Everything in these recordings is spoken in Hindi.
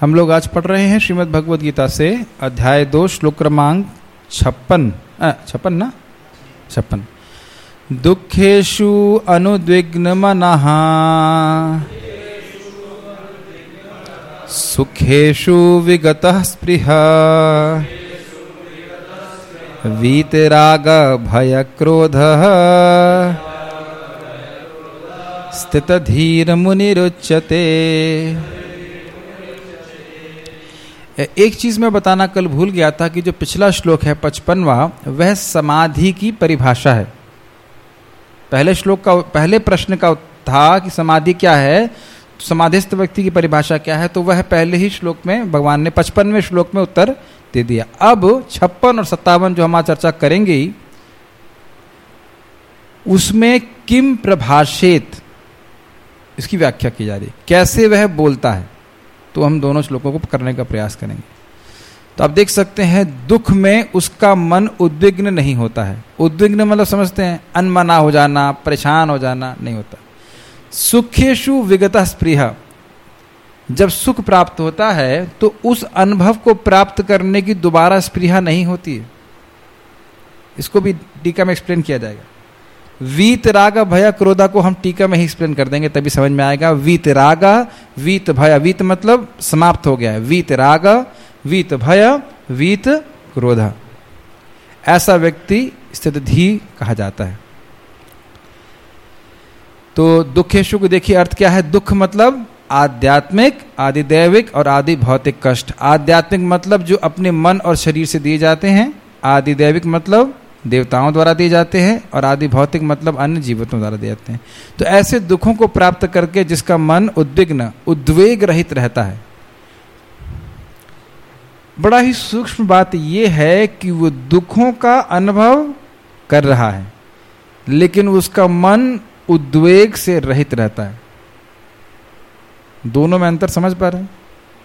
हम लोग आज पढ़ रहे हैं श्रीमद् भगवद गीता से अध्याय 2 श्लोक क्रमांक 56। दुखेषु अनुद्विग्न मनः सुखेषु विगतः स्पृहा वीतराग भय क्रोधः स्थितधीर मुनिरुच्यते। एक चीज मैं बताना कल भूल गया था कि जो पिछला श्लोक है 55वां, वह समाधि की परिभाषा है। पहले श्लोक का पहले प्रश्न का था कि समाधि क्या है, समाधिस्थ व्यक्ति की परिभाषा क्या है, तो वह पहले ही श्लोक में भगवान ने 55वें श्लोक में उत्तर दे दिया। अब 56 और 57 जो हम आज चर्चा करेंगे, उसमें किम प्रभाषेत, इसकी व्याख्या की जा रही है, कैसे वह बोलता है। तो हम दोनों श्लोकों को करने का प्रयास करेंगे। तो आप देख सकते हैं, दुख में उसका मन उद्विग्न नहीं होता है। उद्विग्न मतलब समझते हैं अनमना हो जाना, परेशान हो जाना, नहीं होता। सुखेषु विगतः स्पृहा, जब सुख प्राप्त होता है तो उस अनुभव को प्राप्त करने की दोबारा स्पृहा नहीं होती है। इसको भी टीका में एक्सप्लेन किया जाएगा। वीतराग भय क्रोधा को हम टीका में ही एक्सप्लेन कर देंगे, तभी समझ में आएगा। वीतराग, वीत भय, वीत मतलब समाप्त हो गया है, वीतराग, वीत भय, वीत क्रोधा, ऐसा व्यक्ति स्थितधि कहा जाता है। तो दुखेषु को देखिए अर्थ क्या है। दुख मतलब आध्यात्मिक, आदि दैविक और आदि भौतिक कष्ट। आध्यात्मिक मतलब जो अपने मन और शरीर से दिए जाते हैं, आदि दैविक मतलब देवताओं द्वारा दिए जाते हैं, और आदि भौतिक मतलब अन्य जीवों द्वारा दिए जाते हैं। तो ऐसे दुखों को प्राप्त करके जिसका मन उद्विग्न, उद्वेग रहित रहता है। बड़ा ही सूक्ष्म बात यह है कि वो दुखों का अनुभव कर रहा है, लेकिन उसका मन उद्वेग से रहित रहता है। दोनों में अंतर समझ पा रहे हैं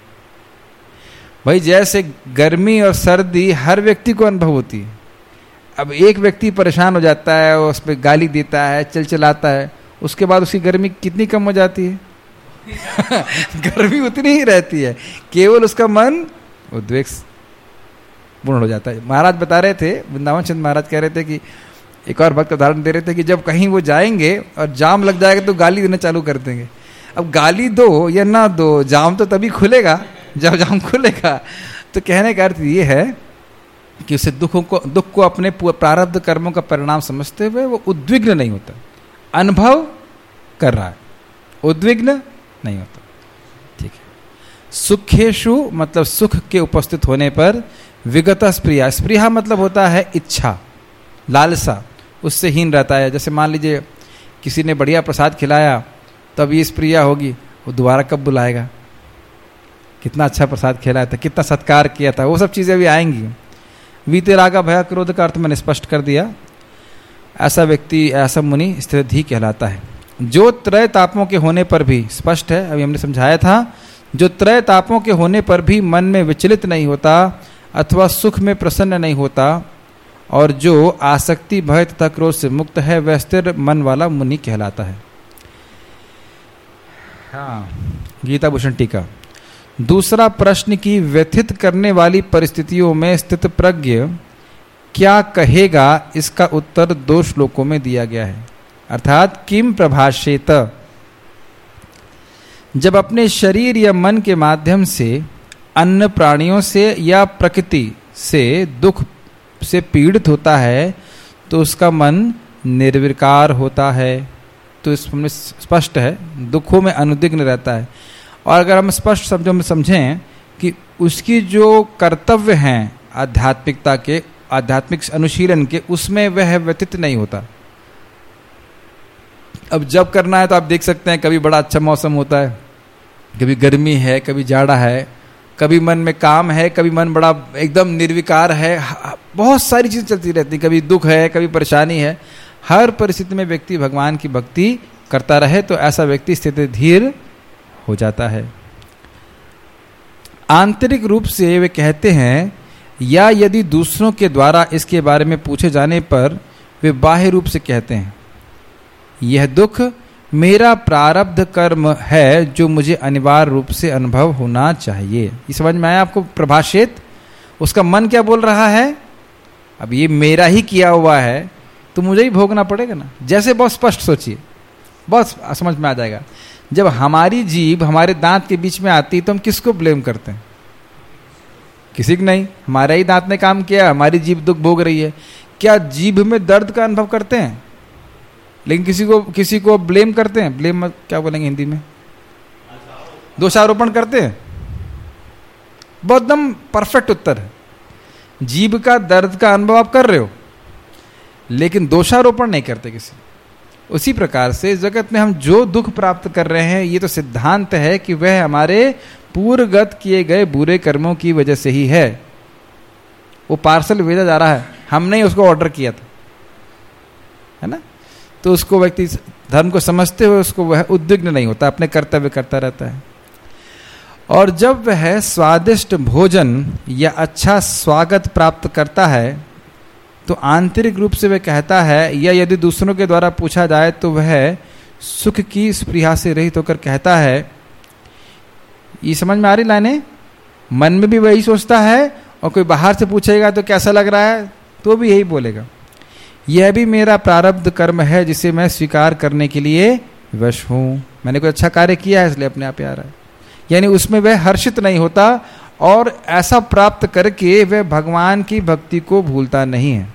भाई? जैसे गर्मी और सर्दी हर व्यक्ति को अनुभव होती है। अब एक व्यक्ति परेशान हो जाता है, उस पर गाली देता है, चिल्लाता है, उसके बाद उसकी गर्मी कितनी कम हो जाती है? गर्मी उतनी ही रहती है, केवल उसका मन उद्वेग पूर्ण हो जाता है। महाराज बता रहे थे, वृंदावन चंद महाराज कह रहे थे कि एक और भक्त उदाहरण दे रहे थे कि जब कहीं वो जाएंगे और जाम लग जाएगा तो गाली देना चालू कर देंगे। अब गाली दो या ना दो, जाम तो तभी खुलेगा जब जाम खुलेगा। तो कहने का अर्थ ये है कि उसे दुख को अपने प्रारब्ध कर्मों का परिणाम समझते हुए वो उद्विग्न नहीं होता, अनुभव कर रहा है, उद्विग्न नहीं होता। ठीक है। सुखेषु मतलब सुख के उपस्थित होने पर, विगतः स्पृहा, स्पृहा मतलब होता है इच्छा, लालसा, उससे हीन रहता है। जैसे मान लीजिए किसी ने बढ़िया प्रसाद खिलाया, तब ये स्पृहा होगी, वो दोबारा कब बुलाएगा, कितना अच्छा प्रसाद खिलाया था, कितना सत्कार किया था, वो सब चीजें भी आएंगी। वीतरागा भय क्रोध का अर्थ मैंने स्पष्ट कर दिया। ऐसा व्यक्ति, ऐसा मुनि स्थितधि कहलाता है। जो त्रय तापों के होने पर भी, स्पष्ट है, अभी हमने समझाया था, जो त्रय तापों के होने पर भी मन में विचलित नहीं होता अथवा सुख में प्रसन्न नहीं होता, और जो आसक्ति भय तथा क्रोध से मुक्त है, वह स्थिर मन वाला मुनि कहलाता है। हाँ, गीता भूषण टीका। दूसरा प्रश्न की व्यथित करने वाली परिस्थितियों में स्थित प्रज्ञ क्या कहेगा, इसका उत्तर 2 श्लोकों में दिया गया है। अर्थात किम प्रभाषेत, जब अपने शरीर या मन के माध्यम से अन्य प्राणियों से या प्रकृति से दुख से पीड़ित होता है, तो उसका मन निर्विकार होता है। तो इसमें स्पष्ट है, दुखों में अनुद्विग्न रहता है। और अगर हम स्पष्ट शब्दों में समझें कि उसकी जो कर्तव्य हैं आध्यात्मिकता के, आध्यात्मिक अनुशीलन के, उसमें वह व्यतीत नहीं होता। अब जब करना है तो आप देख सकते हैं, कभी बड़ा अच्छा मौसम होता है, कभी गर्मी है, कभी जाड़ा है, कभी मन में काम है, कभी मन बड़ा एकदम निर्विकार है, बहुत सारी चीजें चलती रहती, कभी दुख है, कभी परेशानी है। हर परिस्थिति में व्यक्ति भगवान की भक्ति करता रहे तो ऐसा व्यक्ति स्थित धीर हो जाता है। आंतरिक रूप से वे कहते हैं, या यदि दूसरों के द्वारा इसके बारे में पूछे जाने पर वे बाह्य रूप से कहते हैं, यह दुख मेरा प्रारब्ध कर्म है जो मुझे अनिवार्य रूप से अनुभव होना चाहिए। ये समझ में आया आपको? प्रभाषित उसका मन क्या बोल रहा है, अब ये मेरा ही किया हुआ है तो मुझे ही भोगना पड़ेगा ना। जैसे बहुत स्पष्ट सोचिए, बहुत समझ में आ जाएगा। जब हमारी जीभ हमारे दांत के बीच में आती तो हम किसको ब्लेम करते हैं? किसी को नहीं, हमारा ही दांत ने काम किया, हमारी जीभ दुख भोग रही है। क्या जीभ में दर्द का अनुभव करते हैं? लेकिन किसी को ब्लेम करते हैं। ब्लेम क्या बोलेंगे हिंदी में? दोषारोपण करते हैं। बहुत एकदम परफेक्ट उत्तर है। जीभ का दर्द का अनुभव आप कर रहे हो, लेकिन दोषारोपण नहीं करते किसी। उसी प्रकार से जगत में हम जो दुख प्राप्त कर रहे हैं, ये तो सिद्धांत है कि वह हमारे पूर्वगत किए गए बुरे कर्मों की वजह से ही है। वो पार्सल भेजा जा रहा है, हमने ही उसको ऑर्डर किया था, है ना। तो उसको व्यक्ति धर्म को समझते हुए उसको वह उद्विग्न नहीं होता, अपने कर्तव्य करता रहता है। और जब वह स्वादिष्ट भोजन या अच्छा स्वागत प्राप्त करता है तो आंतरिक रूप से वह कहता है, या यदि दूसरों के द्वारा पूछा जाए तो वह सुख की स्पृहा से रहित होकर कहता है। ये समझ में आ रही लाइनें? मन में भी वही सोचता है, और कोई बाहर से पूछेगा तो कैसा लग रहा है तो भी यही बोलेगा, यह भी मेरा प्रारब्ध कर्म है जिसे मैं स्वीकार करने के लिए वश हूं। मैंने कोई अच्छा कार्य किया है इसलिए अपने आप आ रहा है। यानी उसमें वह हर्षित नहीं होता, और ऐसा प्राप्त करके वह भगवान की भक्ति को भूलता नहीं है।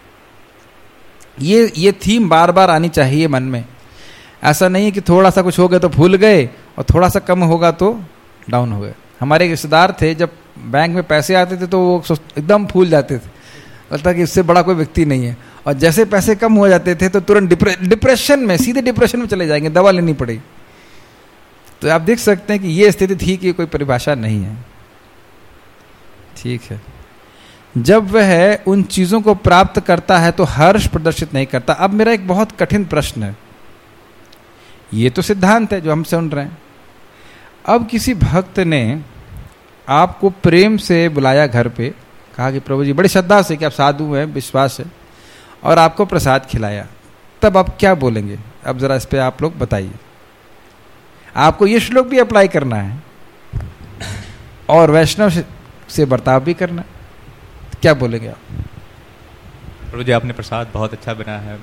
ये थीम बार बार आनी चाहिए मन में। ऐसा नहीं है कि थोड़ा सा कुछ हो गया तो भूल गए, और थोड़ा सा कम होगा तो डाउन हो गए। हमारे रिश्तेदार थे, जब बैंक में पैसे आते थे तो वो एकदम फूल जाते थे, लगता कि इससे बड़ा कोई व्यक्ति नहीं है। और जैसे पैसे कम हो जाते थे तो तुरंत डिप्रेशन में, सीधे डिप्रेशन में चले जाएंगे, दवा लेनी पड़ेगी। तो आप देख सकते हैं कि ये स्थिति थी कि कोई परिभाषा नहीं है। ठीक है। जब वह उन चीजों को प्राप्त करता है तो हर्ष प्रदर्शित नहीं करता। अब मेरा एक बहुत कठिन प्रश्न है, ये तो सिद्धांत है जो हम सुन रहे हैं। अब किसी भक्त ने आपको प्रेम से बुलाया घर पे, कहा कि प्रभु जी, बड़ी श्रद्धा से कि आप साधु हैं, विश्वास है, और आपको प्रसाद खिलाया, तब आप क्या बोलेंगे? अब जरा इस पे आप लोग बताइए। आपको ये श्लोक भी अप्लाई करना है और वैष्णव से बर्ताव भी करना है, तो क्या बोलेंगे आप? प्रभु जी, आपने प्रसाद बहुत अच्छा बनाया है।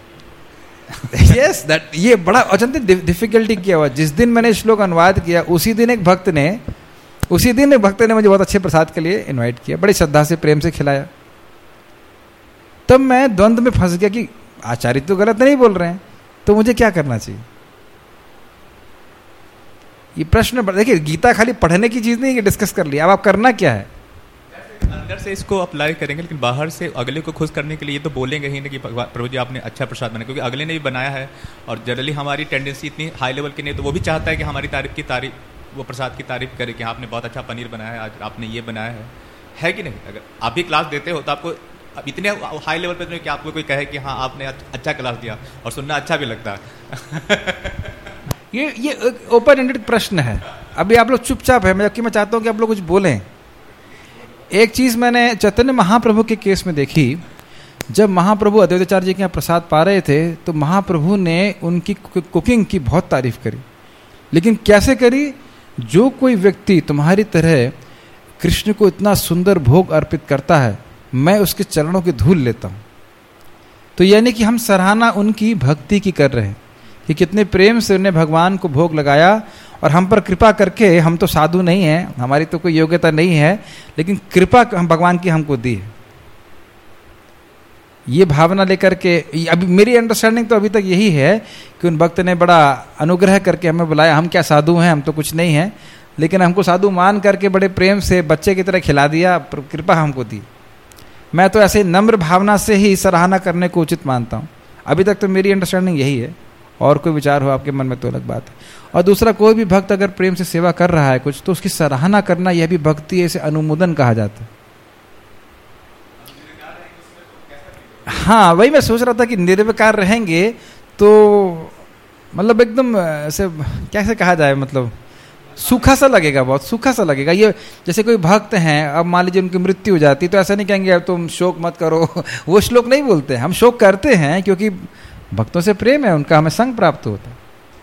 Yes, that ये बड़ा अत्यंत डिफिकल्टी किया हुआ। जिस दिन मैंने श्लोक अनुवाद किया उसी दिन एक भक्त ने मुझे बहुत अच्छे प्रसाद के लिए इनवाइट किया, बड़ी श्रद्धा से प्रेम से खिलाया। तब मैं द्वंद्व में फंस गया कि आचार्य तो गलत नहीं बोल रहे हैं, तो मुझे क्या करना चाहिए? ये प्रश्न देखिए, गीता खाली पढ़ने की चीज नहीं कि डिस्कस कर लिया। अब आप करना क्या है? अंदर से इसको अप्लाई करेंगे, लेकिन बाहर से अगले को खुश करने के लिए तो बोलेंगे ही ना कि प्रभु जी आपने अच्छा प्रसाद बनाया, क्योंकि अगले ने भी बनाया है। और जनरली हमारी टेंडेंसी इतनी हाई लेवल की नहीं, तो वो भी चाहता है कि हमारी वो प्रसाद की तारीफ करे कि आपने बहुत अच्छा पनीर बनाया है, आज आपने ये बनाया है कि नहीं? अगर आप भी क्लास देते हो तो आपको अब इतने हाई लेवल पे कि आपको कोई कहे कि हाँ आपने अच्छा क्लास दिया, और सुनना अच्छा भी लगता है। ये ओपन एंडेड प्रश्न है। अभी आप लोग चुपचाप है, जबकि मैं चाहता हूं कि आप लोग कुछ बोलें। एक चीज मैंने चैतन्य महाप्रभु के केस में देखी। जब महाप्रभु अद्वैताचार्य जी के यहाँ प्रसाद पा रहे थे तो महाप्रभु ने उनकी कुकिंग की बहुत तारीफ करी। लेकिन कैसे करी? जो कोई व्यक्ति तुम्हारी तरह कृष्ण को इतना सुंदर भोग अर्पित करता है, मैं उसके चरणों की धूल लेता हूं। तो यानी कि हम सराहना उनकी भक्ति की कर रहे हैं कि कितने प्रेम से उन्हें भगवान को भोग लगाया, और हम पर कृपा करके, हम तो साधु नहीं हैं, हमारी तो कोई योग्यता नहीं है, लेकिन कृपा हम भगवान की हमको दी है। ये भावना लेकर के, अभी मेरी अंडरस्टैंडिंग तो अभी तक यही है कि उन भक्त ने बड़ा अनुग्रह करके हमें बुलाया। हम क्या साधु हैं, हम तो कुछ नहीं हैं, लेकिन हमको साधु मान करके बड़े प्रेम से बच्चे की तरह खिला दिया, कृपा हमको दी। मैं तो ऐसे नम्र भावना से ही सराहना करने को उचित मानता हूँ। अभी तक तो मेरी अंडरस्टैंडिंग यही है, और कोई विचार हो आपके मन में तो अलग बात है। और दूसरा, कोई भी भक्त अगर प्रेम से सेवा कर रहा है कुछ, तो उसकी सराहना करना यह भी भक्ति है, इसे अनुमोदन कहा जाता है। हाँ, वही मैं सोच रहा था कि निर्विकार रहेंगे तो मतलब एकदम ऐसे कैसे कहा जाए, मतलब सूखा सा लगेगा, बहुत सूखा सा लगेगा। ये जैसे कोई भक्त हैं, अब मान लीजिए उनकी मृत्यु हो जाती, तो ऐसा नहीं कहेंगे अब तुम शोक मत करो। वो श्लोक नहीं बोलते। हम शोक करते हैं क्योंकि भक्तों से प्रेम है, उनका हमें संग प्राप्त होता है।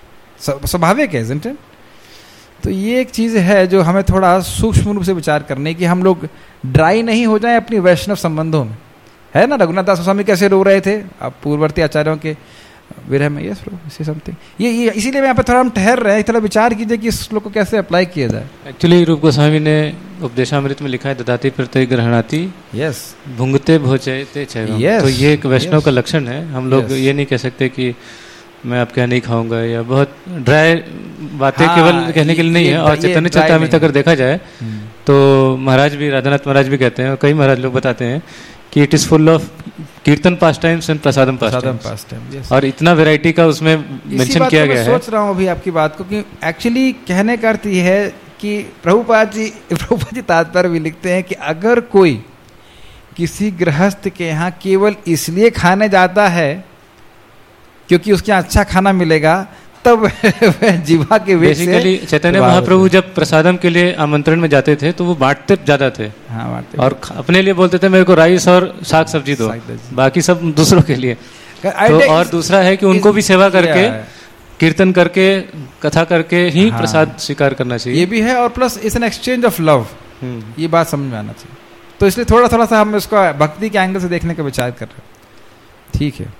स्वाभाविक है, isn't it? तो ये एक चीज़ है जो हमें थोड़ा सूक्ष्म रूप से विचार करने की, हम लोग ड्राई नहीं हो जाएं अपनी वैष्णव संबंधों में। है ना, रघुनाथ दास गोस्वामी कैसे रो रहे थे अब पूर्ववर्ती आचार्यों के विरह में, यस ब्रो, इसी समथिंग। ये इसीलिए यहाँ पे थोड़ा हम ठहर रहे हैं, थोड़ा विचार कीजिए कि इस श्लोक को कैसे अप्लाई किया जाए। एक्चुअली रूप गोस्वामी ने उपदेशामृत में लिखा है ददाति प्रत्यय ग्रहणाति, यस, भुंगते भोजते चैवम। Yes. तो ये एक वैष्णव का लक्षण है। हम लोग Yes. ये नहीं कह सकते कि मैं आपके यहाँ नहीं खाऊंगा, या बहुत ड्राई बातें हाँ, केवल कहने के लिए नहीं है। और चैतन्य चरितामृत अगर देखा जाए तो महाराज भी, राधानाथ महाराज भी कहते हैं, और कई महाराज लोग बताते हैं कि it is full of kirtan pastimes and prasadam pastimes, और इतना वैरायटी का उसमें मेंशन किया गया है। सोच रहा हूँ अभी आपकी बात को कि एक्चुअली कहने का अर्थ ये है कि प्रभुपाद जी तात्पर्य भी लिखते हैं कि अगर कोई किसी गृहस्थ के यहाँ केवल इसलिए खाने जाता है क्योंकि उसके यहाँ अच्छा खाना मिलेगा, तब वह जीवा के वेग से बेसिकली चैतन्य महाप्रभु जब प्रसादम के लिए आमंत्रण में जाते थे तो वो बांटते ज्यादा थे। हाँ, बांटते, और अपने लिए बोलते थे मेरे को राइस और साग सब्जी दो, बाकी सब दूसरों के लिए। तो और दूसरा है कि उनको भी सेवा करके, कीर्तन करके, कथा करके ही प्रसाद स्वीकार करना चाहिए। ये भी है, और plus it's an exchange of love, ये बात समझ में आना चाहिए। तो इसलिए थोड़ा सा हम इसको भक्ति के एंगल से देखने का विचार कर रहे हैं। ठीक है,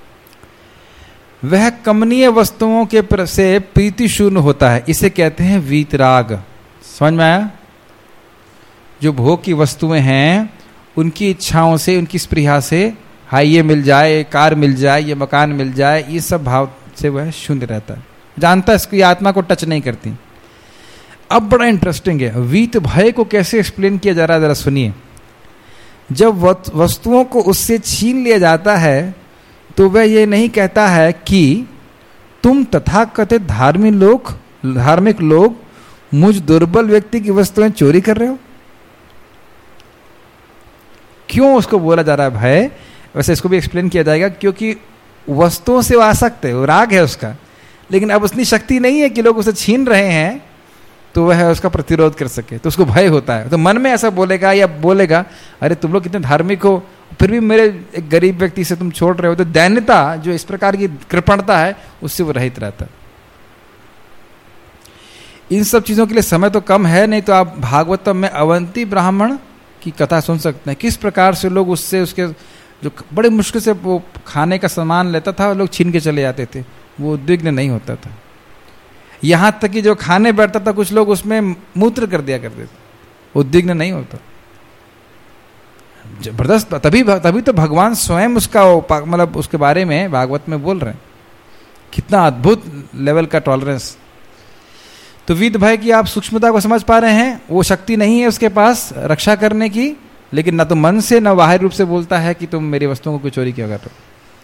वह कमनीय वस्तुओं के से प्रीति शून्य होता है, इसे कहते हैं वीतराग। समझ में आया? जो भोग की वस्तुएं हैं उनकी इच्छाओं से, उनकी स्पृहा से, हाँ ये मिल जाए, ये कार मिल जाए, ये मकान मिल जाए, ये सब भाव से वह शून्य रहता है, जानता है इसकी आत्मा को टच नहीं करती। अब बड़ा इंटरेस्टिंग है, वीत भय को कैसे एक्सप्लेन किया जा रहा है, जरा सुनिए। जब वस्तुओं को उससे छीन लिया जाता है तो वह ये नहीं कहता है कि तुम तथाकथित धार्मिक लोग मुझ दुर्बल व्यक्ति की वस्तुएं चोरी कर रहे हो। क्यों उसको बोला जा रहा है भय? वैसे इसको भी एक्सप्लेन किया जाएगा, क्योंकि वस्तुओं से वो आसक्त है, वो राग है उसका, लेकिन अब उतनी शक्ति नहीं है कि लोग उसे छीन रहे हैं तो वह उसका प्रतिरोध कर सके, तो उसको भय होता है। तो मन में ऐसा बोलेगा या बोलेगा अरे तुम लोग कितने धार्मिक हो, फिर भी मेरे एक गरीब व्यक्ति से तुम छोड़ रहे हो। तो दैन्यता, जो इस प्रकार की कृपणता है, उससे वो रहित रहता है। इन सब चीज़ों के लिए समय तो कम है, नहीं तो आप भागवतम में अवंती ब्राह्मण की कथा सुन सकते हैं, किस प्रकार से लोग उससे, उसके जो बड़े मुश्किल से वो खाने का सामान लेता था, लोग छीन के चले जाते थे, वो उद्विग्न नहीं होता था। यहाँ तक कि जो खाने बैठता था कुछ लोग उसमें मूत्र कर दिया करते थे, उद्विग्न नहीं होता। जबरदस्त, तभी तो भगवान स्वयं उसका मतलब उसके बारे में भागवत में बोल रहे हैं, कितना अद्भुत लेवल का टॉलरेंस। तो वीत भय की आप सूक्ष्मता को समझ पा रहे हैं। वो शक्ति नहीं है उसके पास रक्षा करने की, लेकिन ना तो मन से ना बाहरी रूप से बोलता है कि तुम मेरी वस्तुओं को चोरी क्यों कर रहे हो।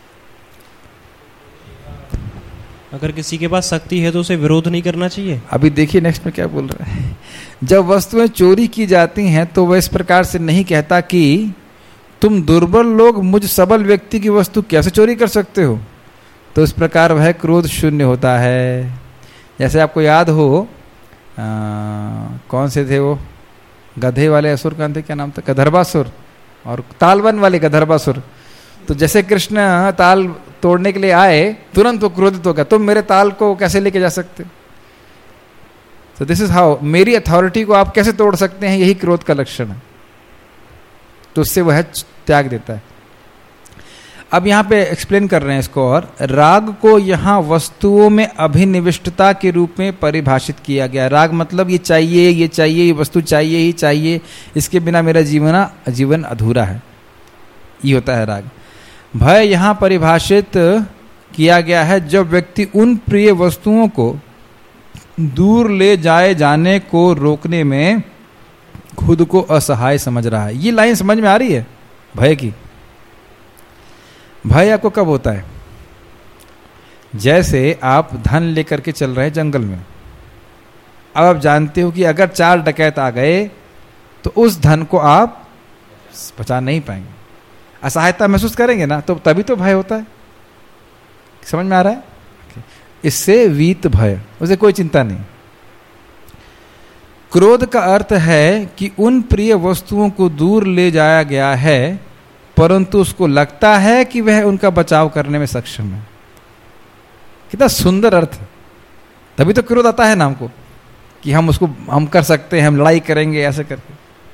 अगर किसी के पास शक्ति है तो उसे विरोध नहीं करना चाहिए। अभी देखिए नेक्स्ट में क्या बोल रहा है। जब वस्तुएं चोरी की जाती हैं तो वह इस प्रकार से नहीं कहता कि तुम दुर्बल लोग मुझ सबल व्यक्ति की वस्तु कैसे चोरी कर सकते हो। तो इस प्रकार वह क्रोध शून्य होता है। जैसे आपको याद हो कौन से थे वो गधे वाले असुर, कौन थे, क्या नाम था, गंधर्वासुर, और तालवन वाले गंधर्वासुर। तो जैसे कृष्ण ताल तोड़ने के लिए आए, तुरंत वो क्रोधित हो गया, तुम मेरे ताल को कैसे लेके जा सकते। तो दिस इज हाउ, मेरी अथॉरिटी को आप कैसे तोड़ सकते हैं, यही क्रोध का लक्षण है। तो उससे वह त्याग देता है। अब यहाँ पे एक्सप्लेन कर रहे हैं इसको, और राग को यहाँ वस्तुओं में अभिनिविष्टता के रूप में परिभाषित किया गया। राग मतलब ये चाहिए, ये वस्तु चाहिए ही चाहिए, इसके बिना मेरा जीवन अधूरा है, ये होता है राग। भय यहाँ परिभाषित किया गया है जब व्यक्ति उन प्रिय वस्तुओं को दूर ले जाए जाने को रोकने में खुद को असहाय समझ रहा है। ये लाइन समझ में आ रही है भय की? भय आपको कब होता है? जैसे आप धन लेकर के चल रहे हैं जंगल में, अब आप जानते हो कि अगर 4 डकैत आ गए तो उस धन को आप बचा नहीं पाएंगे, असहायता महसूस करेंगे ना, तो तभी तो भय होता है। समझ में आ रहा है? इससे वीत भय, उसे कोई चिंता नहीं। क्रोध का अर्थ है कि उन प्रिय वस्तुओं को दूर ले जाया गया है परंतु उसको लगता है कि वह उनका बचाव करने में सक्षम है। कितना सुंदर अर्थ। तभी तो क्रोध आता है ना हमको, कि हम कर सकते हैं, हम लड़ाई करेंगे ऐसे करके।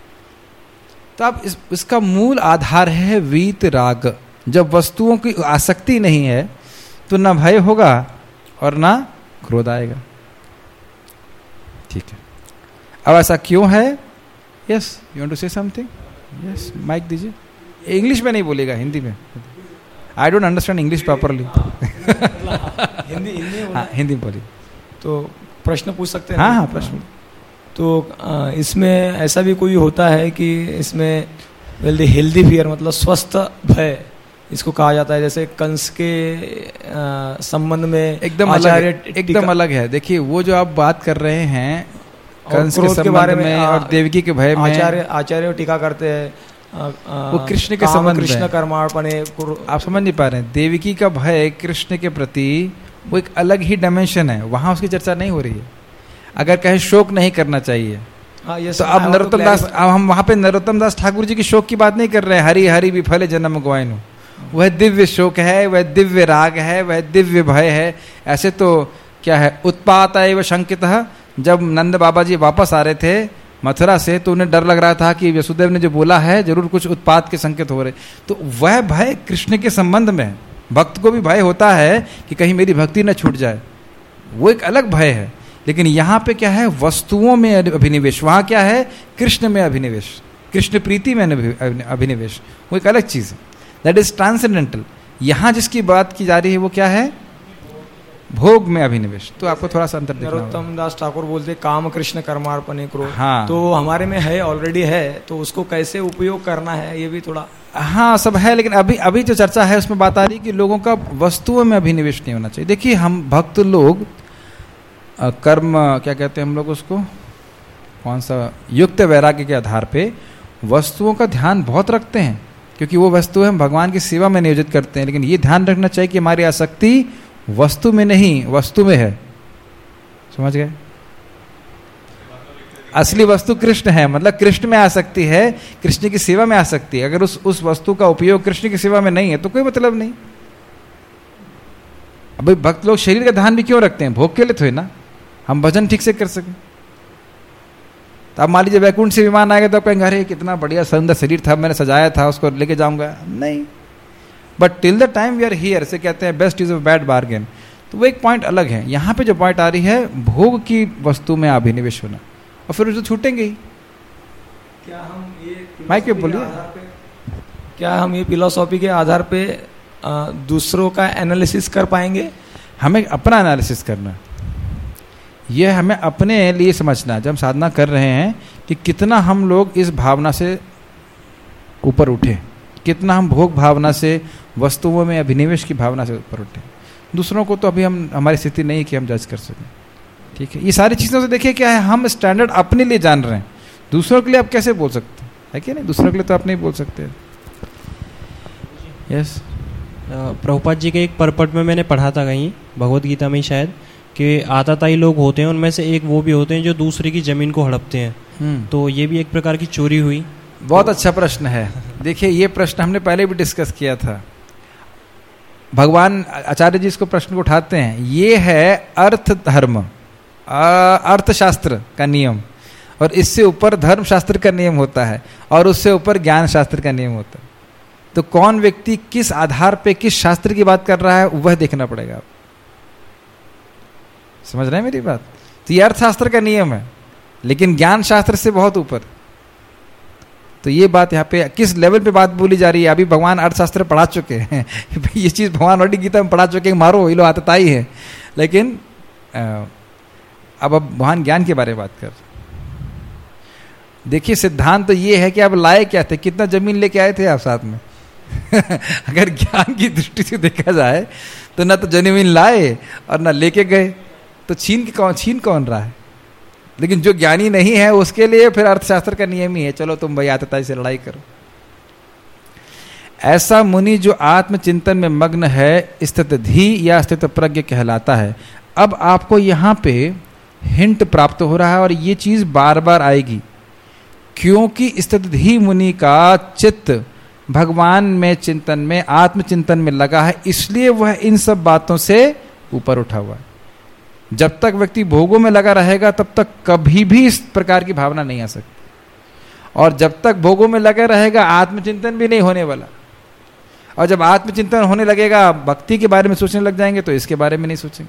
तो अब इसका मूल आधार है वीत राग। जब वस्तुओं की आसक्ति नहीं है तो ना भय होगा और ना क्रोध आएगा। ठीक है, अब ऐसा क्यों है? Yes, you want to say something? Yes, mike दीजिए। इंग्लिश में नहीं बोलेगा, हिंदी में। I don't understand English properly. Hindi में बोलिए। तो प्रश्न पूछ सकते हैं? हाँ, प्रश्न। तो इसमें ऐसा भी कोई होता है कि इसमें हेल्दी फियर, मतलब स्वस्थ भय इसको कहा जाता है, जैसे कंस के संबंध में एकदम अलग है। देखिए, वो जो आप बात कर रहे हैं कंस के बारे में और देवकी के भय में, आचार्य टीका करते हैं वो कृष्ण के संबंध में, कृष्ण कर्मार्पणे। आप समझ नहीं पा रहे हैं। देवकी का भय कृष्ण के प्रति वो एक अलग ही डायमेंशन है, वहां उसकी चर्चा नहीं हो रही है। अगर कहे शोक नहीं करना चाहिए, तो अब नरोत्तम दास, अब हम वहां पे नरोत्तम दास ठाकुर जी की शोक की बात नहीं कर रहे हैं। हरि हरि विफले जन्म गवाइनु, वह दिव्य शोक है, वह दिव्य राग है, वह दिव्य भय है। ऐसे तो क्या है, उत्पात एव शंकितः। जब नंद बाबा जी वापस आ रहे थे मथुरा से, तो उन्हें डर लग रहा था कि वसुदेव ने जो बोला है जरूर कुछ उत्पात के संकेत हो रहे। तो वह भय कृष्ण के संबंध में है। भक्त को भी भय होता है कि कहीं मेरी भक्ति न छूट जाए, वो एक अलग भय है। लेकिन यहाँ पे क्या है, वस्तुओं में अभिनिवेश। वहाँ क्या है, कृष्ण में अभिनिवेश, कृष्ण प्रीति में अभिनिवेश, वो एक अलग चीज है, दैट इज ट्रांसेंडेंटल। यहाँ जिसकी बात की जा रही है वो क्या है, भोग में अभिनिवेश। तो आपको थोड़ा सा अंतर देखना होगा। नरोत्तम दास ठाकुर बोलते काम कृष्ण कर्मार्पणे करो। हाँ, तो हमारे में है, ऑलरेडी है, तो उसको कैसे उपयोग करना है ये भी थोड़ा। हाँ, सब है, लेकिन अभी जो चर्चा है उसमें बात आ रही है कि लोगों का वस्तुओं में अभिनिवेश नहीं होना चाहिए। देखिए, हम भक्त लोग कर्म क्या कहते हैं हम लोग उसको, कौन सा, युक्त वैराग्य के आधार पे वस्तुओं का ध्यान बहुत रखते हैं, क्योंकि वो वस्तु हम भगवान की सेवा में नियोजित करते हैं। लेकिन ये ध्यान रखना चाहिए कि हमारी आसक्ति वस्तु में नहीं, वस्तु में है। समझ गए? असली वस्तु कृष्ण है, मतलब कृष्ण में आसक्ति है, कृष्ण की सेवा में आसक्ति है। अगर उस वस्तु का उपयोग कृष्ण की सेवा में नहीं है तो कोई मतलब नहीं। अब भक्त लोग शरीर का ध्यान भी क्यों रखते हैं, भोग के लिए तो है ना, हम भजन ठीक से कर सकें। तो अब मान लीजिए वैकुंठ से विमान आएगा तो आप कहेंगे अरे कितना बढ़िया सुंदर शरीर था, मैंने सजाया था, उसको लेके जाऊंगा। नहीं, but till the time we are here से कहते हैं best is a bad bargain. तो वो एक पॉइंट अलग है। यहाँ पे जो पॉइंट आ रही है, भोग की वस्तु में अभिनिवेश होना, और फिर उसे छूटेंगे ही। क्या हम ये माइक पे बोलिए, क्या हम ये फिलॉसफी के आधार पे दूसरों का एनालिसिस कर पाएंगे? हमें अपना एनालिसिस करना, यह हमें अपने लिए समझना। जब हम साधना कर रहे हैं कि कितना हम लोग इस भावना से ऊपर उठे, कितना हम भोग भावना से, वस्तुओं में अभिनिवेश की भावना से ऊपर उठे। दूसरों को तो अभी हमारी स्थिति नहीं है कि हम जज कर सकें। ठीक है, ये सारी चीज़ों से देखिए क्या है, हम स्टैंडर्ड अपने लिए जान रहे हैं, दूसरों के लिए आप कैसे बोल सकते हैं, कि नहीं? दूसरों के लिए तो आप नहीं बोल सकते। यस, प्रभुपाद जी के एक परपट में मैंने पढ़ा था कहीं, भगवत गीता में शायद, कि आताताई लोग होते हैं, उनमें से एक वो भी होते हैं जो दूसरे की जमीन को हड़पते हैं। तो ये भी एक प्रकार की चोरी हुई। बहुत अच्छा प्रश्न है। देखिए, ये प्रश्न हमने पहले भी डिस्कस किया था। भगवान आचार्य जी इसको प्रश्न को उठाते हैं। ये है अर्थ धर्म, अर्थशास्त्र का नियम, और इससे ऊपर धर्म शास्त्र का नियम होता है, और उससे ऊपर ज्ञान शास्त्र का नियम होता है। तो कौन व्यक्ति किस आधार पे किस शास्त्र की बात कर रहा है वह देखना पड़ेगा। समझ रहे हैं मेरी बात? तो ये अर्थशास्त्र का नियम है, लेकिन ज्ञान शास्त्र से बहुत ऊपर। तो ये बात यहाँ पे किस लेवल पे बात बोली जा रही है। अभी भगवान अर्थशास्त्र पढ़ा चुके हैं ये चीज भगवान ऑलरेडी गीता में पढ़ा चुके हैं, मारो ये लो आतताई है। लेकिन अब भगवान ज्ञान के बारे में बात कर। देखिए, सिद्धांत तो ये है कि आप लाए क्या थे, कितना जमीन लेके आए थे आप साथ में अगर ज्ञान की दृष्टि से देखा जाए तो ना तो जमीन लाए और ना लेके गए, तो छीन कौन रहा है। लेकिन जो ज्ञानी नहीं है उसके लिए फिर अर्थशास्त्र का नियम ही है, चलो तुम भाई आतताई से लड़ाई करो। ऐसा मुनि जो आत्मचिंतन में मग्न है, स्थित धी या स्थित प्रज्ञ कहलाता है। अब आपको यहाँ पे हिंट प्राप्त हो रहा है, और ये चीज बार बार आएगी, क्योंकि स्थित धी मुनि का चित्त भगवान में चिंतन में, आत्मचिंतन में लगा है, इसलिए वह इन सब बातों से ऊपर उठा हुआ है। जब तक व्यक्ति भोगों में लगा रहेगा तब तक कभी भी इस प्रकार की भावना नहीं आ सकती, और जब तक भोगों में लगा रहेगा आत्मचिंतन भी नहीं होने वाला। और जब आत्मचिंतन होने लगेगा, भक्ति के बारे में सोचने लग जाएंगे, तो इसके बारे में नहीं सोचेंगे।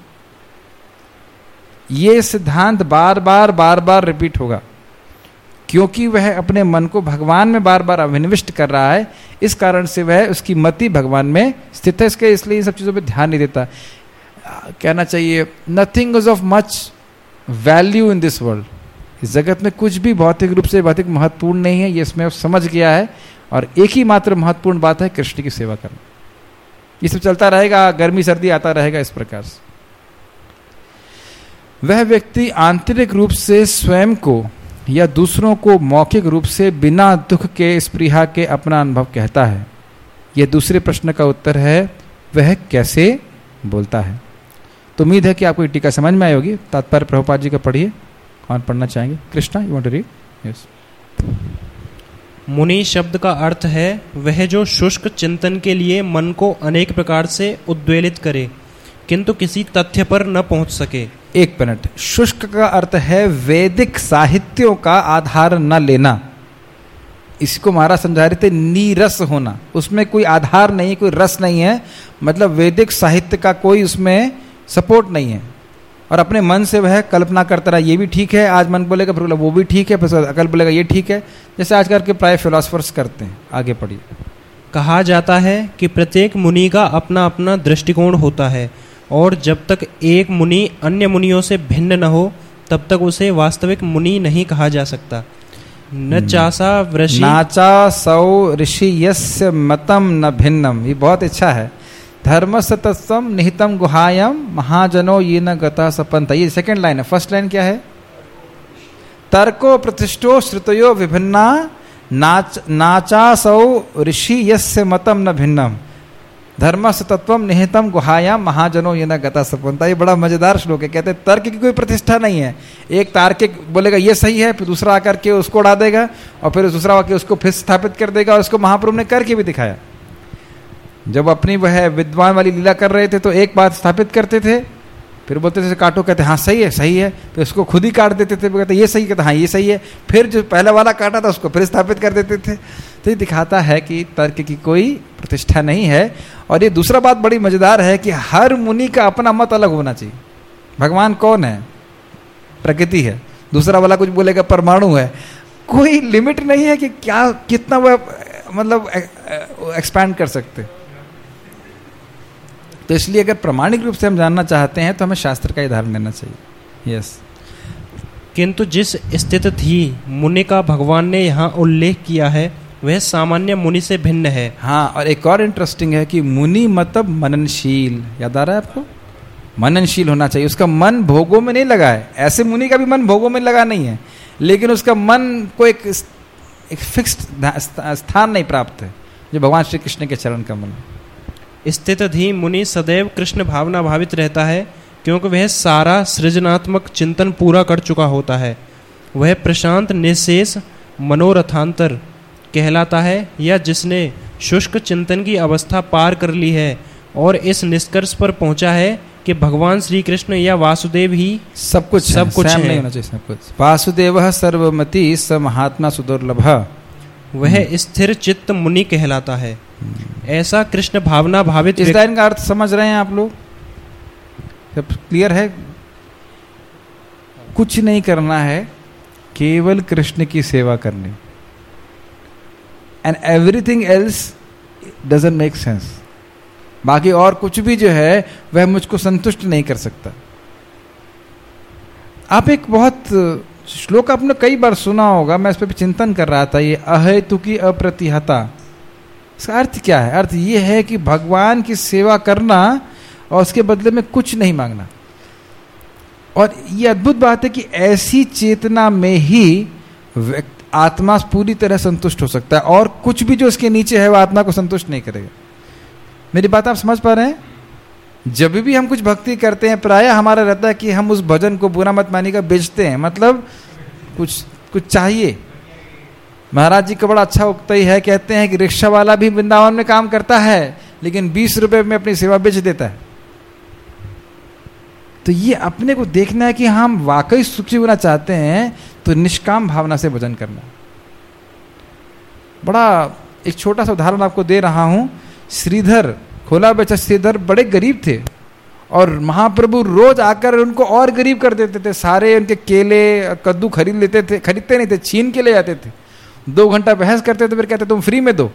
ये सिद्धांत बार बार रिपीट होगा, क्योंकि वह अपने मन को भगवान में बार बार अभिनिविष्ट कर रहा है। इस कारण से वह, उसकी मति भगवान में स्थित है, इसलिए इन सब चीजों पे ध्यान नहीं देता। कहना चाहिए, nothing is of much value in this world. इस जगत में कुछ भी भौतिक रूप से भौतिक महत्वपूर्ण नहीं है, ये इसमें समझ गया है। और एक ही मात्र महत्वपूर्ण बात है, कृष्ण की सेवा करना। ये सब चलता रहेगा, गर्मी सर्दी आता रहेगा इस प्रकार से। वह व्यक्ति आंतरिक रूप से स्वयं को या दूसरों को मौखिक रूप से बिना दुख के स्पृहा के अपना अनुभव कहता है। यह दूसरे प्रश्न का उत्तर है, वह कैसे बोलता है। तो उम्मीद है कि आपको ये टीका समझ में आई होगी। तात्पर्य प्रभुपाद जी का पढ़िए। कौन पढ़ना चाहेंगे? Krishna, you want to read? Yes. मुनि शब्द का अर्थ है वह जो शुष्क चिंतन के लिए मन को अनेक प्रकार से उद्वेलित करे, किंतु किसी तथ्य पर न पहुंच सके। एक मिनट, शुष्क का अर्थ है वैदिक साहित्यों का आधार न लेना। इसको महाराज समझा रहे थे, नीरस होना। उसमें कोई आधार नहीं, कोई रस नहीं है, मतलब वैदिक साहित्य का कोई उसमें सपोर्ट नहीं है। और अपने मन से वह कल्पना करता रहा, ये भी ठीक है, आज मन बोलेगा फिर वो भी ठीक है, फिर अकल बोलेगा ये ठीक है, जैसे आजकल के प्राय फिलोसफर्स करते हैं। आगे पढ़िए। कहा जाता है कि प्रत्येक मुनि का अपना अपना दृष्टिकोण होता है, और जब तक एक मुनि अन्य मुनियों से भिन्न न हो तब तक उसे वास्तविक मुनि नहीं कहा जा सकता। न चासा वृषि नाचा सौ ऋषि यस्य मतम न भिन्नम। ये बहुत अच्छा है। धर्मस्य तत्सम निहितम गुहायम महाजनो ये न गता सपंथ। ये सेकंड लाइन है। फर्स्ट लाइन क्या है? तर्को प्रतिष्ठो श्रुतयो विभिन्ना नाचासौ ऋषि यस्य मतम न भिन्नम धर्मस्य तत्वम निहितम गुहायाम महाजनो ये न गता सपंता। ये बड़ा मजेदार श्लोक है। कहते हैं तर्क की कोई प्रतिष्ठा नहीं है। एक तार्किक बोलेगा ये सही है, फिर दूसरा आकर के उसको उड़ा देगा, और फिर दूसरा आके उसको फिर स्थापित कर देगा। और उसको महाप्रभु ने करके भी दिखाया। जब अपनी वह विद्वान वाली लीला कर रहे थे तो एक बात स्थापित करते थे, फिर बोलते थे काटो, कहते हाँ सही है सही है, फिर उसको खुद ही काट देते थे, कहते ये सही, कहते हाँ ये सही है, फिर जो पहला वाला काटा था उसको फिर स्थापित कर देते थे। तो ये दिखाता है कि तर्क की कोई प्रतिष्ठा नहीं है। और ये दूसरा बात बड़ी मजेदार है कि हर मुनि का अपना मत अलग होना चाहिए। भगवान कौन है? प्रकृति है। दूसरा वाला कुछ बोलेगा परमाणु है। कोई लिमिट नहीं है कि क्या कितना वह मतलब एक्सपैंड कर सकते। तो इसलिए अगर प्रामाणिक रूप से हम जानना चाहते हैं तो हमें शास्त्र का ही धारण लेना चाहिए। यस। किंतु जिस स्थित थी मुनि का भगवान ने यहाँ उल्लेख किया है वह सामान्य मुनि से भिन्न है। हाँ, और एक और इंटरेस्टिंग है कि मुनि मतलब मननशील। याद आ रहा है आपको? मननशील होना चाहिए। उसका मन भोगों में नहीं लगा है। ऐसे मुनि का भी मन भोगों में लगा नहीं है, लेकिन उसका मन को एक फिक्स्ड स्थान नहीं प्राप्त है, जो भगवान श्री कृष्ण के चरण का मन। स्थित ही मुनि सदैव कृष्ण भावना भावित रहता है, क्योंकि वह सारा सृजनात्मक चिंतन पूरा कर चुका होता है। वह प्रशांत निशेष मनोरथांतर कहलाता है, या जिसने शुष्क चिंतन की अवस्था पार कर ली है और इस निष्कर्ष पर पहुंचा है कि भगवान श्री कृष्ण या वासुदेव ही सब कुछ है। नहीं होना चाहिए सब कुछ। वासुदेव सर्वमति स महात्मा सुदुर्लभ। वह स्थिर चित्त मुनि कहलाता है। ऐसा कृष्ण भावना भावित। इस लाइन का अर्थ समझ रहे हैं आप लोग? सब क्लियर है? कुछ नहीं करना है, केवल कृष्ण की सेवा करनी। And everything else doesn't make sense. बाकी और कुछ भी जो है वह मुझको संतुष्ट नहीं कर सकता। आप एक बहुत श्लोक आपने कई बार सुना होगा, मैं इस पर चिंतन कर रहा था। ये अहेतुकी अप्रतिहता, इसका अर्थ क्या है? अर्थ ये है कि भगवान की सेवा करना और उसके बदले में कुछ नहीं मांगना। और ये अद्भुत बात है कि ऐसी चेतना में ही आत्मा पूरी तरह संतुष्ट हो सकता है, और कुछ भी जो इसके नीचे है वह आत्मा को संतुष्ट नहीं करेगा। मेरी बात आप समझ पा रहे हैं? जब भी हम कुछ भक्ति करते हैं प्राय हमारा रहता है कि हम उस भजन को बुरा मत मानिएगा बेचते हैं, मतलब कुछ चाहिए। महाराज जी का बड़ा अच्छा उक्ति है, कहते हैं कि रिक्शा वाला भी वृंदावन में काम करता है लेकिन 20 रुपए में अपनी सेवा बेच देता है। तो ये अपने को देखना है कि हम वाकई सुखी होना चाहते हैं तो निष्काम भावना से भजन करना। बड़ा एक छोटा सा उदाहरण आपको दे रहा हूं। श्रीधर, खोला बेचा श्रीधर बड़े गरीब थे और महाप्रभु रोज आकर उनको और गरीब कर देते थे। सारे उनके केले कद्दू खरीद लेते थे, खरीदते नहीं थे, छीन के ले जाते थे। 2 घंटा बहस करते थे, फिर कहते तुम फ्री में दो।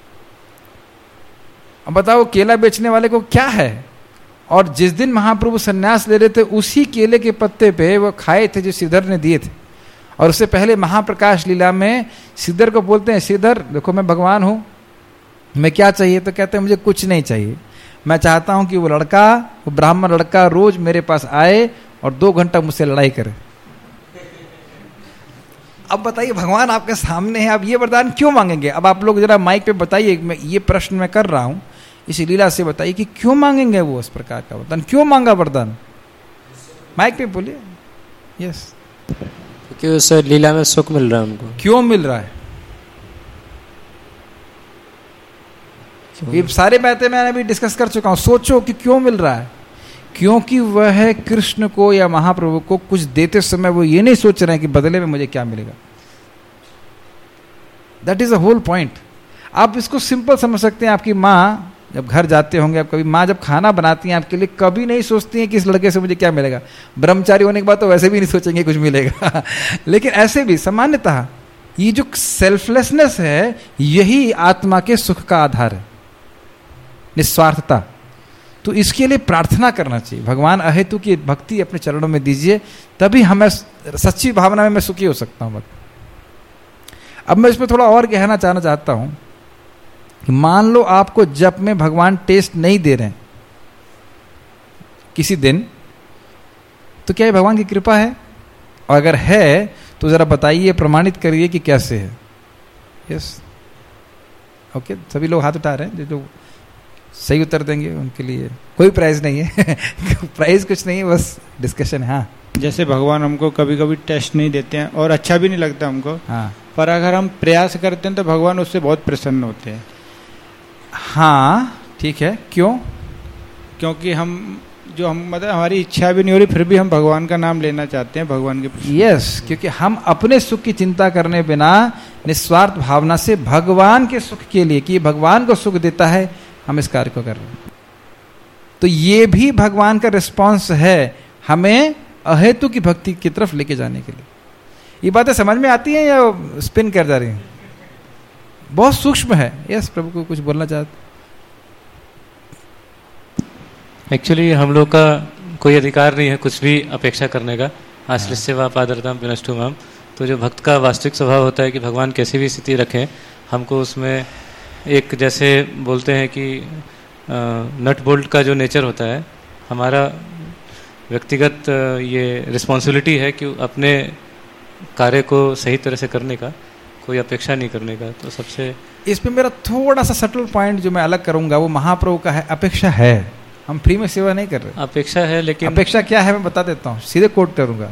अब बताओ केला बेचने वाले को क्या है। और जिस दिन महाप्रभु सन्यास ले रहे थे उसी केले के पत्ते पे वो खाए थे जो श्रीधर ने दिए थे। और उससे पहले महाप्रकाश लीला में श्रीधर को बोलते हैं, श्रीधर देखो मैं भगवान हूं, मैं क्या चाहिए? तो कहते हैं मुझे कुछ नहीं चाहिए, मैं चाहता हूं कि वो लड़का, वो ब्राह्मण लड़का रोज मेरे पास आए और 2 घंटा मुझसे लड़ाई करे। अब बताइए भगवान आपके सामने है, आप ये वरदान क्यों मांगेंगे? अब आप लोग जरा माइक पे बताइए, मैं ये प्रश्न मैं कर रहा हूं इस लीला से, बताइए कि क्यों मांगेंगे वो इस प्रकार का वरदान? क्यों मांगा वरदान? माइक पे बोलिए। यस, क्योंकि उस लीला में सुख मिल रहा है उनको। क्यों मिल रहा है? ये सारे बातें मैंने अभी डिस्कस कर चुका हूं। सोचो कि क्यों मिल रहा है। क्योंकि वह कृष्ण को या महाप्रभु को कुछ देते समय वो ये नहीं सोच रहे हैं कि बदले में मुझे क्या मिलेगा। That is the whole point. आप इसको सिंपल समझ सकते हैं। आपकी माँ जब घर जाते होंगे, आप कभी माँ जब खाना बनाती हैं आपके लिए, कभी नहीं सोचती हैं कि इस लड़के से मुझे क्या मिलेगा। ब्रह्मचारी होने के बाद तो वैसे भी नहीं सोचेंगे कुछ मिलेगा लेकिन ऐसे भी सामान्यतः ये जो सेल्फलेसनेस है यही आत्मा के सुख का आधार है, निस्वार्थता। तो इसके लिए प्रार्थना करना चाहिए, भगवान अहेतु की भक्ति अपने चरणों में दीजिए, तभी हमें सच्ची भावना में मैं सुखी हो सकता हूं। अब मैं इसमें थोड़ा और गहना जानना चाहता हूं कि मान लो आपको जप में भगवान टेस्ट नहीं दे रहे हैं किसी दिन, तो क्या ये भगवान की कृपा है? और अगर है तो जरा बताइए, प्रमाणित करिए कि कैसे है। यस, ओके, सभी लोग हाथ उठा रहे हैं। जो सही उत्तर देंगे उनके लिए कोई प्राइज नहीं है प्राइज कुछ नहीं है, बस डिस्कशन है। हाँ, जैसे भगवान हमको कभी कभी टेस्ट नहीं देते हैं और अच्छा भी नहीं लगता हमको। हाँ, पर अगर हम प्रयास करते हैं तो भगवान उससे बहुत प्रसन्न होते हैं। हाँ ठीक है, क्यों? क्योंकि हम मतलब हमारी इच्छा भी नहीं हो रही फिर भी हम भगवान का नाम लेना चाहते हैं, भगवान के। यस, क्योंकि हम अपने सुख की चिंता करने बिना निस्वार्थ भावना से भगवान के सुख के लिए, कि भगवान को सुख देता है, हम इस कार्य को कर रहे हैं। तो ये भी भगवान का रिस्पॉन्स है हमें अहेतु की भक्ति की तरफ लेके जाने के लिए। ये बातें समझ में आती हैं या स्पिन कर जा रही हैं? बहुत सूक्ष्म है। यस, प्रभु को कुछ बोलना चाहते? एक्चुअली हम लोग का कोई अधिकार नहीं है कुछ भी अपेक्षा करने का। आश्रित सेवा पादरताम विनष्टु माम। तो जो भक्त का वास्तविक स्वभाव होता है कि भगवान कैसी भी स्थिति रखें, हमको उसमें एक, जैसे बोलते हैं कि नट बोल्ट का जो नेचर होता है, हमारा व्यक्तिगत ये रिस्पॉन्सिबिलिटी है कि अपने कार्य को सही तरह से करने का, कोई अपेक्षा नहीं करने का। तो सबसे इसमें मेरा थोड़ा सा सटल पॉइंट जो मैं अलग करूंगा वो महाप्रभु का है। अपेक्षा है, हम फ्री में सेवा नहीं कर रहे। अपेक्षा है, लेकिन अपेक्षा क्या है मैं बता देता हूँ, सीधे कोट करूंगा।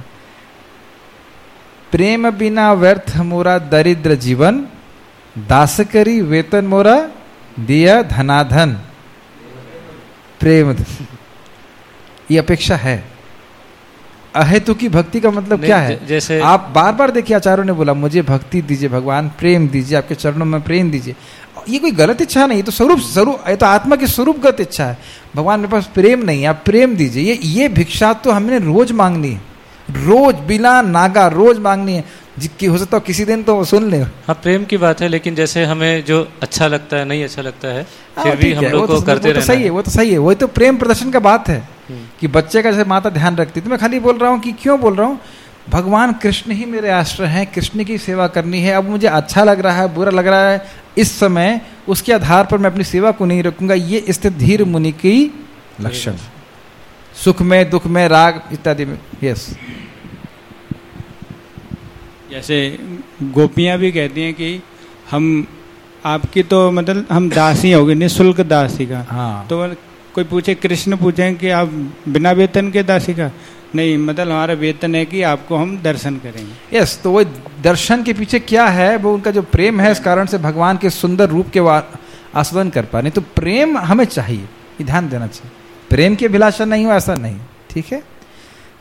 प्रेम बिना व्यर्थ मोरा दरिद्र जीवन, दास करी वेतन मोरा दिया धनाधन। प्रेम, ये अपेक्षा है। अहेतु की भक्ति का मतलब क्या है? जैसे आप बार बार देखिए, आचार्यों ने बोला मुझे भक्ति दीजिए भगवान, प्रेम दीजिए, आपके चरणों में प्रेम दीजिए। ये कोई गलत इच्छा नहीं, तो स्वरूप ये तो आत्मा की स्वरूपगत इच्छा है। भगवान मेरे पास प्रेम नहीं है, आप प्रेम दीजिए। ये भिक्षा तो हमने रोज मांगनी है, रोज बिना नागा रोज मांगनी है। जिसकी हो सकता है किसी दिन तो सुन ले। हाँ, प्रेम की बात है, लेकिन जैसे हमें जो अच्छा लगता है, नहीं अच्छा लगता है, फिर भी हम लोग को करते रहना। सही है, वो तो सही है। वही तो प्रेम प्रदर्शन का बात है कि बच्चे का जैसे माता ध्यान रखती। तो मैं खाली बोल रहा हूँ कि क्यों बोल रहा हूँ, भगवान कृष्ण ही मेरे आश्रय हैं, कृष्ण की सेवा करनी है। अब मुझे अच्छा लग रहा है, बुरा लग रहा है, इस समय उसके आधार पर मैं अपनी सेवा को नहीं रखूंगा। ये स्थित धीर मुनि की लक्षण, सुख में दुख में राग इत्यादि में। यस, जैसे गोपियां भी कहती हैं कि हम आपकी तो मतलब हम दासी हो गए, निःशुल्क दासी का। हाँ, तो कोई पूछे, कृष्ण पूछें कि आप बिना वेतन के दासी का? नहीं, मतलब हमारा वेतन है कि आपको हम दर्शन करेंगे। यस, तो वो दर्शन के पीछे क्या है, वो उनका जो प्रेम है, इस कारण से भगवान के सुंदर रूप के आस्वादन कर पा रहे। तो प्रेम हमें चाहिए, ये ध्यान देना चाहिए। प्रेम की अभिलाषा नहीं हो ऐसा नहीं, ठीक है।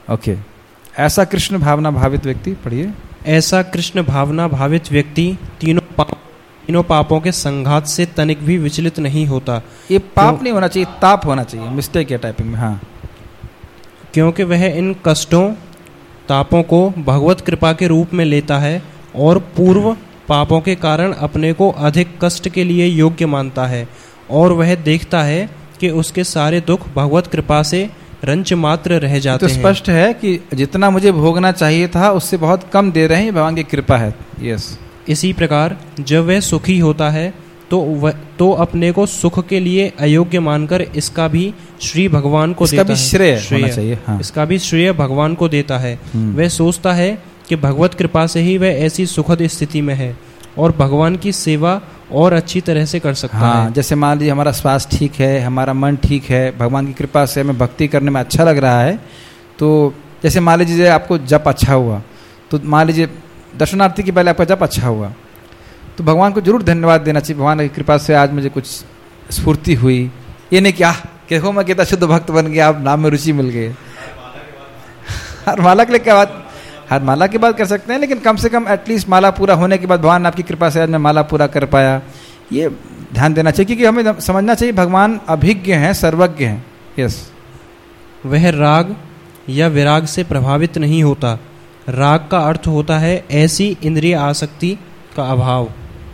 ओके। ऐसा कृष्ण भावना भावित व्यक्ति, पढ़िए। ऐसा कृष्ण भावना भावित व्यक्ति तीनों पापों के संघात से तनिक भी विचलित नहीं होता। ये पाप नहीं होना चाहिए, ताप होना चाहिए, मिस्टेक है टाइपिंग में। हाँ, क्योंकि वह इन कष्टों तापों को भगवत कृपा के रूप में लेता है और पूर्व पापों के कारण अपने को अधिक कष्ट के लिए योग्य मानता है, और वह देखता है कि उसके सारे दुख भगवत कृपा से रंच मात्र रह जाते हैं। तो स्पष्ट है कि जितना मुझे भोगना चाहिए था उससे बहुत कम दे रहे हैं, भगवान की कृपा है। यस। इसी प्रकार जब वह सुखी होता है तो अपने को सुख के लिए अयोग्य मानकर इसका भी श्री भगवान को देता है, श्रेय होना चाहिए। हाँ। इसका भी श्रेय भगवान को देता है। वह सोचता है कि भगवत कृपा से ही वह ऐसी सुखद स्थिति में है और भगवान की सेवा और अच्छी तरह से कर सकता है। जैसे मान लीजिए हमारा स्वास्थ्य ठीक है, हमारा मन ठीक है, भगवान की कृपा से हमें भक्ति करने में अच्छा लग रहा है, तो जैसे मान लीजिए आपको जप अच्छा हुआ, तो मान लीजिए दर्शनार्थी के पहले आपका जप अच्छा हुआ, तो भगवान को जरूर धन्यवाद देना चाहिए। भगवान की कृपा से आज मुझे कुछ स्फूर्ति हुई। ये नहीं क्या देखो मैं कहता शुद्ध भक्त बन गया, आप नाम में रुचि मिल गई। हर माला के लिए क्या बात, हर माला की बात कर सकते हैं, लेकिन कम से कम एटलीस्ट माला पूरा होने के बाद भगवान आपकी कृपा से आज मैं माला पूरा कर पाया, ये ध्यान देना चाहिए। क्योंकि हमें समझना चाहिए भगवान अभिज्ञ हैं, सर्वज्ञ हैं। यस। वह राग या विराग से प्रभावित नहीं होता। राग का अर्थ होता है ऐसी इंद्रिय आसक्ति का अभाव।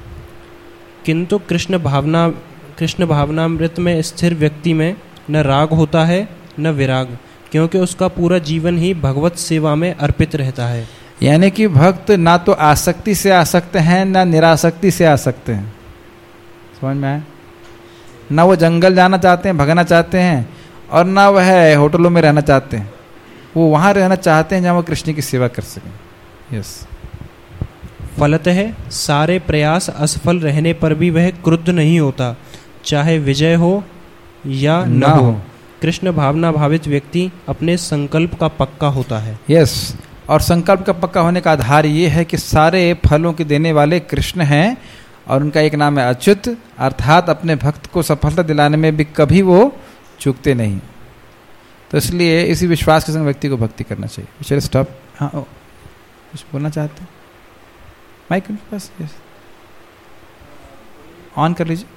किंतु कृष्ण भावनामृत में स्थिर व्यक्ति में न राग होता है न विराग, क्योंकि उसका पूरा जीवन ही भगवत सेवा में अर्पित रहता है। यानी कि भक्त ना तो आसक्ति से आसक्त हैं ना निरासक्ति से आसक्त हैं। समझ में आया? ना वो जंगल जाना चाहते हैं, भगना चाहते हैं, और ना वह होटलों में रहना चाहते हैं। वो वहाँ रहना चाहते हैं जहाँ वो कृष्ण की सेवा कर सकें। यस। फलतः सारे प्रयास असफल रहने पर भी वह क्रुद्ध नहीं होता, चाहे विजय हो या न हो। कृष्ण भावना भावित व्यक्ति अपने संकल्प का पक्का होता है। यस। और संकल्प का पक्का होने का आधार ये है कि सारे फलों के देने वाले कृष्ण हैं और उनका एक नाम है अच्युत, अर्थात अपने भक्त को सफलता दिलाने में भी कभी वो चूकते नहीं। तो इसलिए इसी विश्वास के संग व्यक्ति को भक्ति करना चाहिए। चलिए स्टॉप। हाँ, कुछ बोलना चाहते हैं? माइक उनके पास। यस, ऑन कर लीजिए।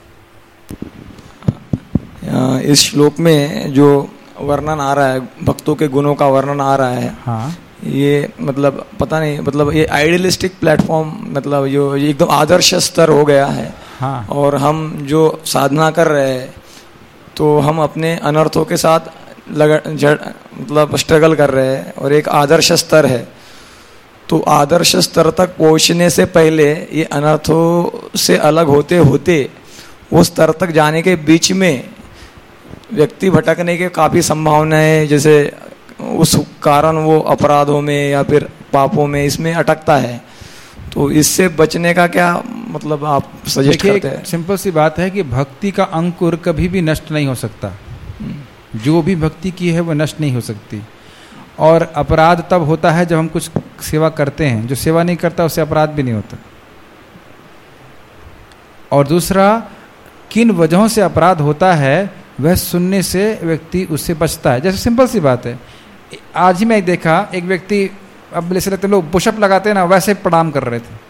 इस श्लोक में जो वर्णन आ रहा है, भक्तों के गुणों का वर्णन आ रहा है। हाँ। ये मतलब पता नहीं, मतलब ये आइडियलिस्टिक प्लेटफॉर्म, मतलब जो ये एकदम आदर्श स्तर हो गया है। हाँ। और हम जो साधना कर रहे हैं तो हम अपने अनर्थों के साथ मतलब स्ट्रगल कर रहे हैं, और एक आदर्श स्तर है। तो आदर्श स्तर तक पहुंचने से पहले ये अनर्थों से अलग होते होते उस स्तर तक जाने के बीच में व्यक्ति भटकने के काफ़ी संभावनाएं, जैसे उस कारण वो अपराधों में या फिर पापों में इसमें अटकता है। तो इससे बचने का क्या मतलब आप सजेस्ट करते हैं? सिंपल सी बात है कि भक्ति का अंकुर कभी भी नष्ट नहीं हो सकता। जो भी भक्ति की है वो नष्ट नहीं हो सकती। और अपराध तब होता है जब हम कुछ सेवा करते हैं, जो सेवा नहीं करता उससे अपराध भी नहीं होता। और दूसरा, किन वजहों से अपराध होता है वह सुनने से व्यक्ति उससे बचता है। जैसे सिंपल सी बात है, आज ही मैं देखा एक व्यक्ति, अब जैसे लगते लोग पुशअप लगाते हैं ना, वैसे प्रणाम कर रहे थे।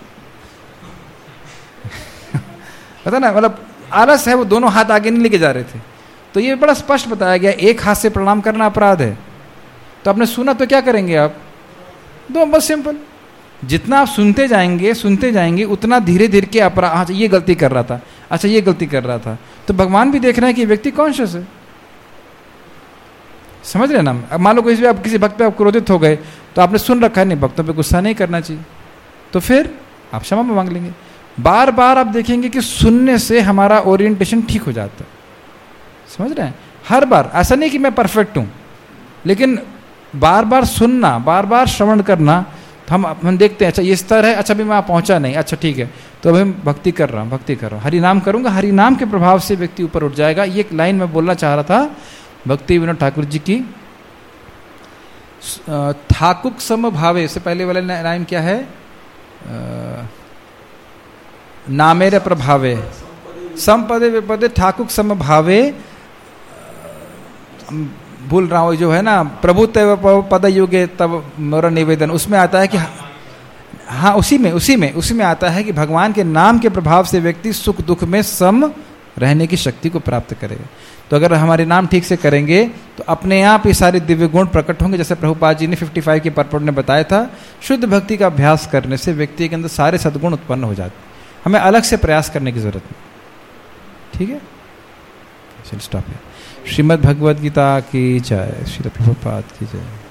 पता ना, मतलब आलस है, वो दोनों हाथ आगे नहीं लेके जा रहे थे। तो ये बड़ा स्पष्ट बताया गया, एक हाथ से प्रणाम करना अपराध है। तो आपने सुना तो क्या करेंगे आप? दो, बस सिंपल। जितना आप सुनते जाएंगे उतना धीरे धीरे के अपराध, अच्छा ये गलती कर रहा था, अच्छा ये गलती कर रहा था। तो भगवान भी देख रहे हैं कि व्यक्ति कॉन्शियस है। समझ रहे ना? अब मान लो किसी भक्त पे आप क्रोधित हो गए, तो आपने सुन रखा है नहीं, भक्तों पे गुस्सा नहीं करना चाहिए, तो फिर आप क्षमा मांग लेंगे। बार बार आप देखेंगे कि सुनने से हमारा ओरिएंटेशन ठीक हो जाता है। समझ रहे हैं? हर बार ऐसा नहीं कि मैं परफेक्ट हूँ, लेकिन बार बार सुनना, बार बार श्रवण करना, तो हम देखते हैं अच्छा ये स्तर है, अच्छा भी मैं पहुंचा नहीं, अच्छा ठीक है, तो अभी मैं भक्ति कर रहा हूँ, हरि नाम करूंगा, हरि नाम के प्रभाव से व्यक्ति ऊपर उठ जाएगा। ये एक लाइन मैं बोलना चाह रहा था भक्ति विनोद ठाकुर जी की। ठाकुक समभावे से पहले वाला लाइन क्या है? नामेर प्रभावे संपदे विपदे ठाकुक समभावे भूल रहा हूँ, जो है ना प्रभु तव पद युगे तब मोरा निवेदन, उसमें आता है कि हाँ उसी में आता है कि भगवान के नाम के प्रभाव से व्यक्ति सुख दुख में सम रहने की शक्ति को प्राप्त करेगा। तो अगर हमारे नाम ठीक से करेंगे तो अपने आप ये सारे दिव्य गुण प्रकट होंगे। जैसे प्रभुपाद जी ने 55 के पर्पट में बताया था, शुद्ध भक्ति का अभ्यास करने से व्यक्ति के अंदर सारे सद्गुण उत्पन्न हो जाते, हमें अलग से प्रयास करने की जरूरत नहीं। ठीक है, चलिए स्टॉप है। श्रीमद् भगवद गीता की जय, श्री प्रभुपाद की जय।